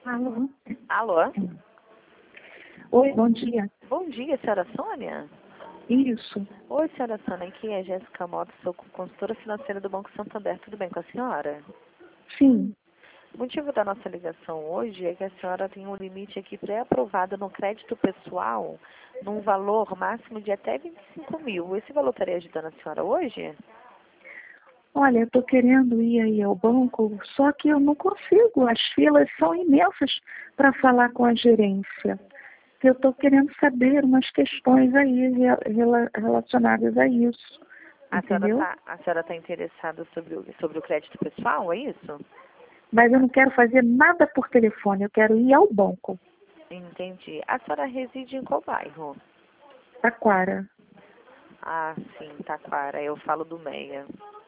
Alô? Alô? Oi, bom dia. Bom dia, senhora Sônia? Isso. Oi, senhora Sônia, aqui é Jéssica Mota, sou consultora financeira do Banco Santander. Tudo bem com a senhora? Sim. O motivo da nossa ligação hoje é que a senhora tem um limite aqui pré-aprovado no crédito pessoal num valor máximo de até 25 mil. Esse valor estaria ajudando a senhora hoje? Olha, eu estou querendo ir aí ao banco, só que eu não consigo. As filas são imensas para falar com a gerência. Eu estou querendo saber umas questões aí relacionadas a isso. Entendeu? A senhora tá interessada sobre o crédito pessoal, é isso? Mas eu não quero fazer nada por telefone, eu quero ir ao banco. Entendi. A senhora reside em qual bairro? Taquara. Ah, sim, Taquara. Eu falo do Meia.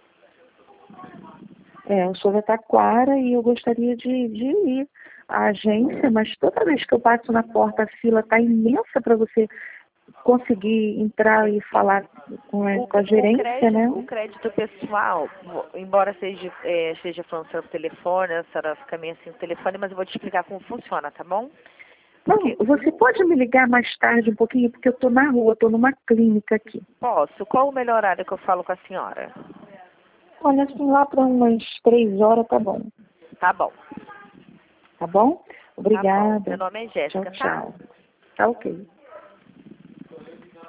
Eu sou da Taquara e eu gostaria de ir à agência, mas toda vez que eu passo na porta, a fila está imensa para você conseguir entrar e falar com a gerência, né? O crédito pessoal, embora esteja falando sobre o telefone, a senhora fica meio assim no telefone, mas eu vou te explicar como funciona, tá bom? Não, você pode me ligar mais tarde um pouquinho, porque eu estou na rua, estou numa clínica aqui. Posso. Qual o melhor horário que eu falo com a senhora? Olha, assim, lá para umas 3 horas tá bom. Tá bom. Tá bom? Tá bom. Obrigada. Meu nome é Jéssica, Tchau, tá? tchau. Tá ok.